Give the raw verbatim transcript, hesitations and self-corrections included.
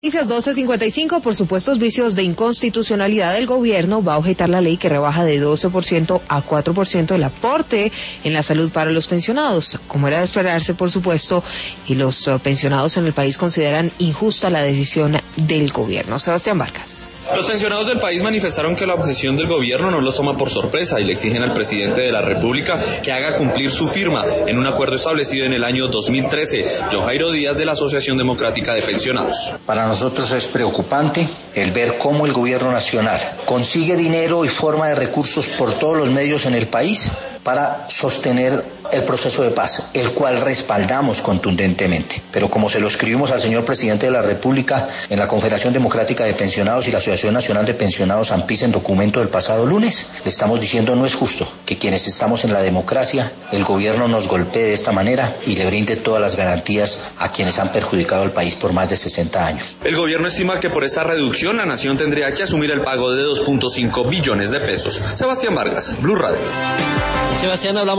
Noticias doce cincuenta y cinco, por supuestos vicios de inconstitucionalidad del gobierno, va a objetar la ley que rebaja de doce por ciento a cuatro por ciento el aporte en la salud para los pensionados. Como era de esperarse, por supuesto, y los uh, pensionados en el país consideran injusta la decisión del gobierno. Sebastián Vargas. Los pensionados del país manifestaron que la objeción del gobierno no los toma por sorpresa y le exigen al presidente de la República que haga cumplir su firma en un acuerdo establecido en el año dos mil trece. John Jairo Díaz, de la Asociación Democrática de Pensionados. Para nosotros es preocupante el ver cómo el gobierno nacional consigue dinero y forma de recursos por todos los medios en el país para sostener el proceso de paz, el cual respaldamos contundentemente. Pero como se lo escribimos al señor presidente de la República en la Confederación Democrática de Pensionados y la Asociación Nacional de Pensionados ANPIS en documento del pasado lunes, le estamos diciendo no es justo que quienes estamos en la democracia, el gobierno nos golpee de esta manera y le brinde todas las garantías a quienes han perjudicado al país por más de sesenta años. El gobierno estima que por esta reducción la nación tendría que asumir el pago de dos punto cinco billones de pesos. Sebastián Vargas, Blue Radio. Sebastián, hablamos